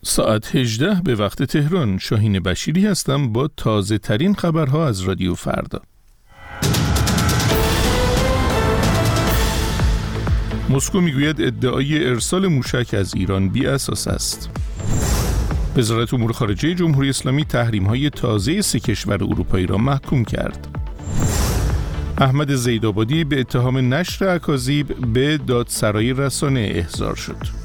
ساعت 18 به وقت تهران. شاهین بشیری هستم با تازه ترین خبرها از رادیو فردا. مسکو میگوید ادعای ارسال موشک از ایران بی اساس است. وزارت امور خارجه جمهوری اسلامی تحریم‌های تازه 3 کشور اروپایی را محکوم کرد. احمد زیدآبادی به اتهام نشر اکاذیب به دادسرای رسانه احضار شد.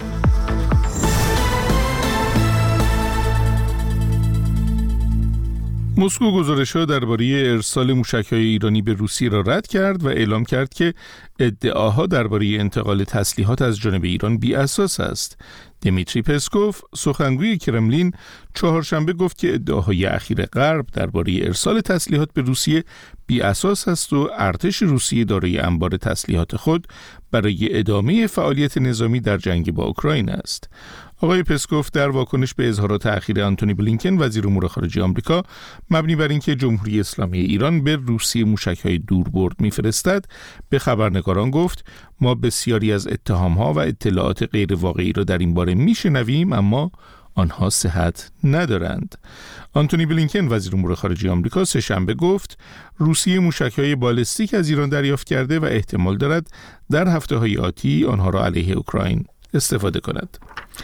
مسکو گزارش‌ها درباره ارسال موشک‌های ایرانی به روسیه را رد کرد و اعلام کرد که ادعاها درباره انتقال تسلیحات از جانب ایران بی اساس است. دیمیتری پسکوف، سخنگوی کرملین، چهارشنبه گفت که ادعاهای اخیر غرب درباره ارسال تسلیحات به روسیه بی اساس است و ارتش روسیه دارای انبار تسلیحات خود برای ادامه فعالیت نظامی در جنگ با اوکراین است. آقای پسکوف در واکنش به اظهارات اخیر آنتونی بلینکن وزیر امور خارجه آمریکا مبنی بر اینکه جمهوری اسلامی ایران به روسیه موشک‌های دوربرد می‌فرستد به خبرنگاران گفت ما بسیاری از اتهام‌ها و اطلاعات غیر واقعی را در این باره می‌شنویم اما آنها صحت ندارند. آنتونی بلینکن وزیر امور خارجه آمریکا سه‌شنبه گفت روسیه موشک‌های بالستیک از ایران دریافت کرده و احتمال دارد در هفته‌های آتی آنها را علیه اوکراین استفاده کند.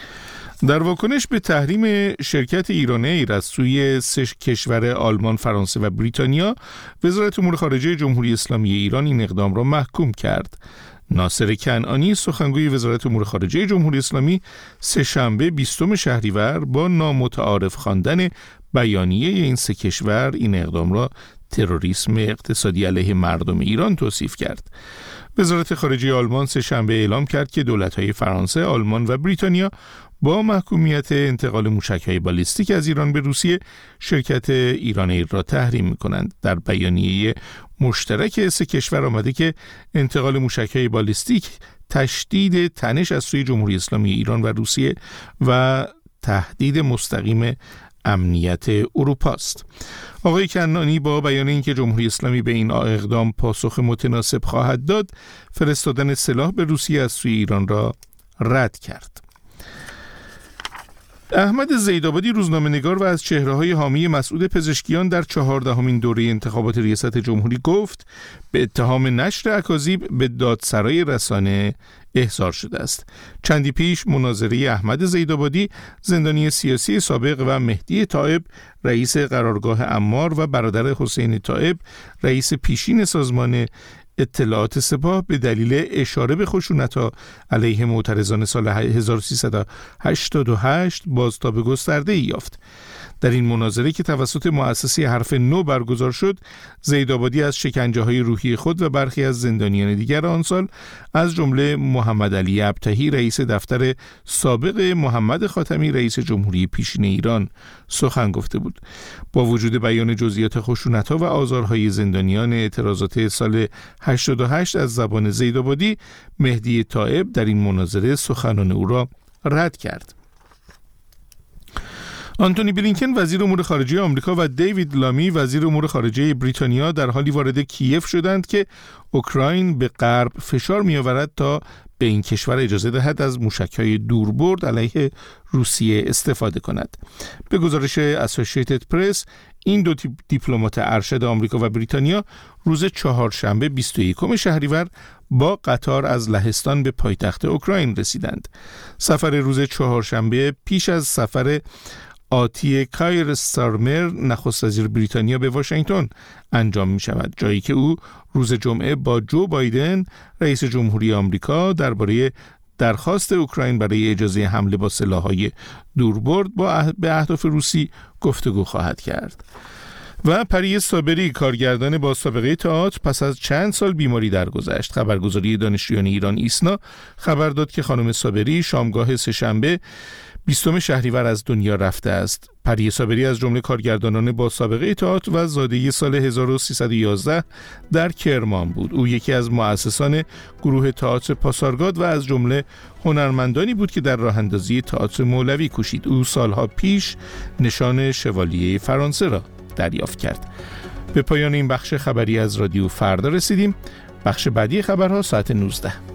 در واکنش به تحریم شرکت ایران ایر از سوی 3 کشور آلمان، فرانسه و بریتانیا، وزارت امور خارجه جمهوری اسلامی ایران این اقدام را محکوم کرد. ناصر کنعانی، سخنگوی وزارت امور خارجه جمهوری اسلامی، سه‌شنبه 20 شهریور با نامتعارف خواندن بیانیه این 3 کشور این اقدام را تروریسم اقتصادی علیه مردم ایران توصیف کرد. وزارت خارجه آلمان سه‌شنبه اعلام کرد که دولت‌های فرانسه، آلمان و بریتانیا با محکومیت انتقال موشک‌های بالستیک از ایران به روسیه شرکت ایران ایر را تحریم می‌کنند. در بیانیه مشترک 3 کشور آمده که انتقال موشک‌های بالستیک تشدید تنش از سوی جمهوری اسلامی ایران و روسیه و تهدید مستقیم امنیت اروپا است. آقای کنعانی با بیان اینکه جمهوری اسلامی به این اقدام پاسخ متناسب خواهد داد، فرستادن سلاح به روسیه از سوی ایران را رد کرد. احمد زیدآبادی، روزنامه‌نگار و از چهره‌های حامی مسعود پزشکیان در 14مین دوره انتخابات ریاست جمهوری گفت به اتهام نشر اکاذیب به دادسرای رسانه احضار شده است. چندی پیش مناظره احمد زیدآبادی، زندانی سیاسی سابق، و مهدی طائب، رئیس قرارگاه عمار، و برادر حسین طائب، رئیس پیشین سازمان اطلاعات سپاه، به دلیل اشاره به خشونت‌ها علیه معترضان سال 1388 بازتاب گسترده‌ای یافت. در این مناظره که توسط مؤسسه حرف نو برگزار شد، زیدآبادی از شکنجه‌های روحی خود و برخی از زندانیان دیگر آن سال از جمله محمد علی ابطحی، رئیس دفتر سابق محمد خاتمی، رئیس جمهوری پیشین ایران، سخن گفته بود. با وجود بیان جزئیات خشونت‌ها و آزارهای زندانیان، اعتراضات سال 88 از زبان زیدآبادی، مهدی طائب در این مناظره سخنان او را رد کرد. آنتونی بلینکن وزیر امور خارجه آمریکا و دیوید لامی وزیر امور خارجه بریتانیا در حالی وارد کیف شدند که اوکراین به غرب فشار می‌آورد تا به این کشور اجازه دهد از موشک‌های دوربرد علیه روسیه استفاده کند. به گزارش اسوسییتد پرس، این دو دیپلمات ارشد آمریکا و بریتانیا روز چهارشنبه 21 شهریور با قطار از لهستان به پایتخت اوکراین رسیدند. سفر روز چهارشنبه پیش از سفر آتی کایر ستارمر، نخست وزیر بریتانیا، به واشنگتن انجام می شود، جایی که او روز جمعه با جو بایدن، رئیس جمهوری آمریکا، درباره درخواست اوکراین برای اجازه حمله با سلاح‌های دوربرد به اهداف روسی گفتگو خواهد کرد. و پری صابری، کارگردان با سابقه تئاتر، پس از چند سال بیماری درگذشت. خبرگزاری دانشجویان ایران ایسنا خبر داد که خانم صابری شامگاه سه‌شنبه 20 شهریور از دنیا رفته است. پری صابری از جمله کارگردانان با سابقه تئاتر و زاده سال 1311 در کرمان بود. او یکی از مؤسسان گروه تئاتر پاسارگاد و از جمله هنرمندانی بود که در راه اندازی تئاتر مولوی کوشید. او سالها پیش نشان شوالیه فرانسه را دریافت کرد. به پایان این بخش خبری از رادیو فردا رسیدیم. بخش بعدی خبرها ساعت 19.